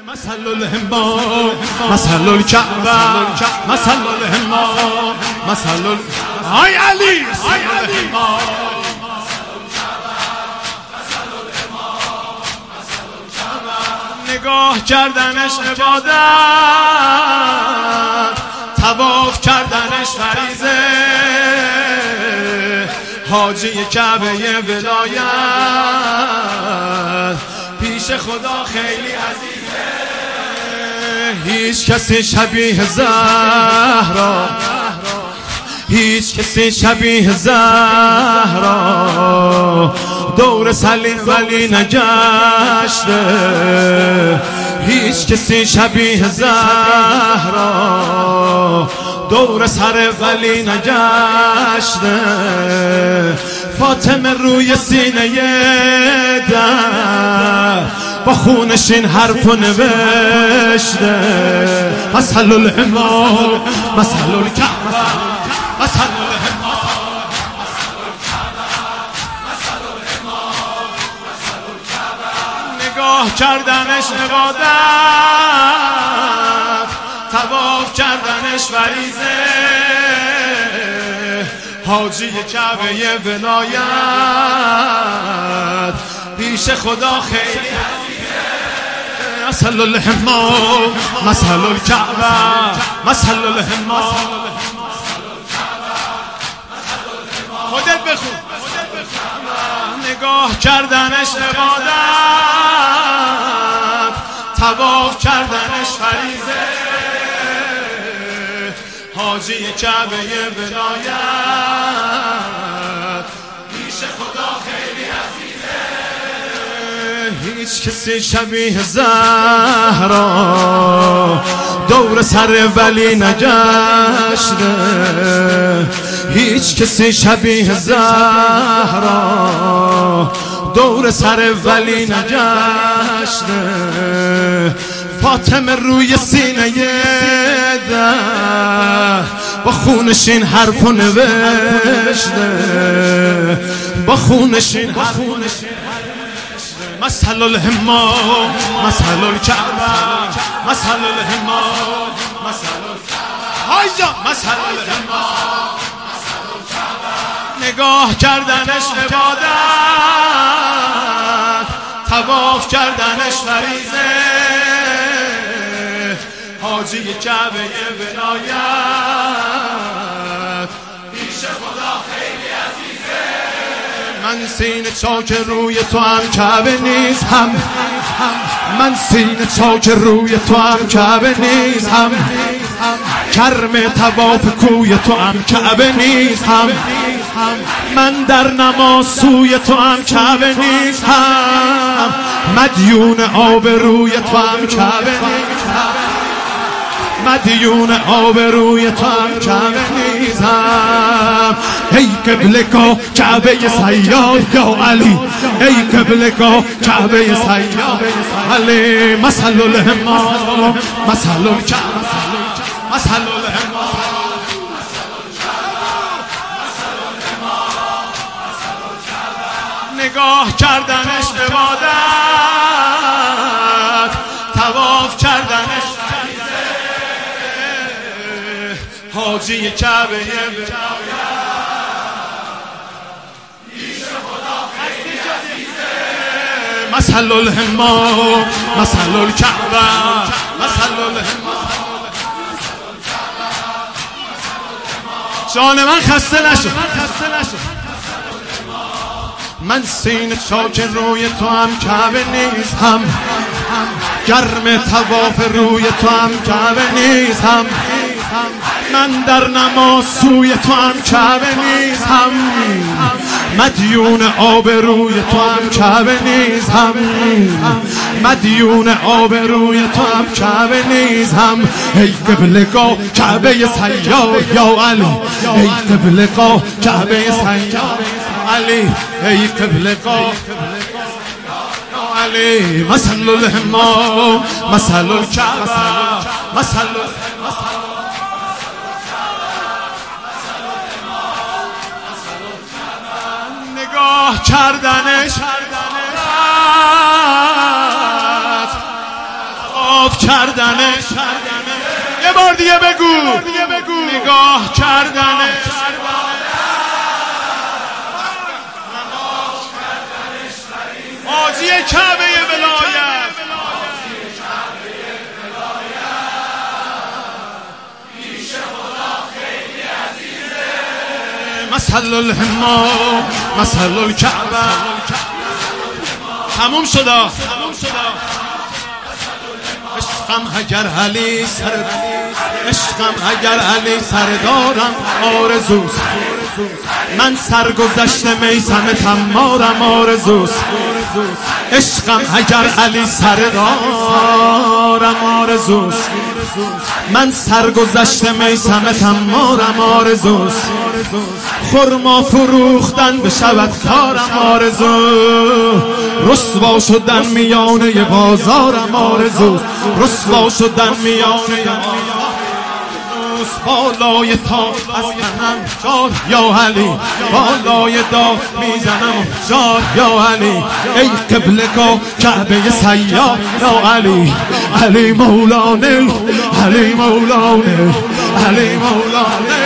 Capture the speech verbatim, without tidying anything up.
مثل الهمام مثل الكعبة مثل الهمام مثل ال... آی علی مثل الهمام نگاه کردنش عبادت، طواف کردنش فریضه، حاجی کعبه ولایت پیش خدا خیلی عزیزه. هیچ کسی شبیه زهرا، هیچ کسی شبیه زهرا دور سلیم ولی نگشته. هیچ کسی شبیه زهرا دور سر ولی نگشته. فاطمه روی سینه در با خونش این حرفو نوشته. مثل الهمام مثل الکعبه مثل الهمام نگاه کردنش عبادت، طواف کردنش فریضه، حاجی کعبه ولایت پیش خدا خیلی عزیزه. مثل الهمام مثل الکعبه مثل الهمام. خودت بخون. نگاه کردنش عبادت، طواف کردنش فریضه، حاجی کعبه ولایت پیش خدا خیلی عزیزه. هیچ کسی شبیه زهرا دور سر ولی نگشته. هیچ کسی شبیه زهرا دور سر ولی نگشته. فاطمه روی سینه در با خونش این حرفو نوشته. با خونش این حرفو نوشته. مثل الهمام مثل الکعبه مثل الهمام مثل الکعبه مثل الهمام. نگاه کردنش عبادت، طواف کردنش فریضه، حاجی کعبه ولایت پیش خدا خیلی عزیزه. من سینه چاک روی تو هم کعبه نیست هم، من سینه چاک روی تو هم کعبه نیست هم، کرم طواف کوی تو هم کعبه نیست هم، من در نماز سوی تو هم کعبه نیست هم، مدیون آب روی تو هم کعبه نیست هم، مدیون آب روی تو هم کعبه نیست هم. ای قبلگاه کعبه سیاد یا علی، ای قبلگاه کعبه سیاد علی. مثل الهمام مثل الکعبه مثل الهمام. نگاه کردنش عبادت، طواف کردنش فریضه، حاجی کعبه ولایت پیش خدا خیلی عزیزه. مثل الهمام مثل الکعبه مثل الهمام. جان من خسته نشو. من سینه چاک روی تو هم کعبه نیست هم، گرم طواف روی تو هم کعبه نیست هم، من در نماز سوی تو هم کعبه نیست هم، مدیون آب روی تو هم کعبه نیست هم، مدیون آب روی تو هم کعبه نیست هم. ای قبلگاه کعبه سیاد یا علی، ای قبلگاه کعبه سیاد علی، ای قبلگاه علی. مثل الهمام مثل الکعبه مثل نگاه کردنش آف کردنه. یه بار دیگه بگو نگاه کردنه. حاجی کعبه ولایت مثل الحما مثل الکعبه. تموم شدا عشقم اگر علی سر عشقم اگر علی سردارم آرزوست. من سرگذشت میثم تمارم آرزوست. عشقم اگر علی سردارم آرزوست. من سرگذشت میثم تمارم آرزوست. خرما فروختن بشود کارم آرزو. رسوا شدن میانه بازارم آرزوست. رسوا شدن میانه بالای تا از تنم جار یا علی. بالای دا میزنم جار یا علی. ای قبلگاه کعبه سیار یا علی. علی مولانه علی مولانه علی مولانه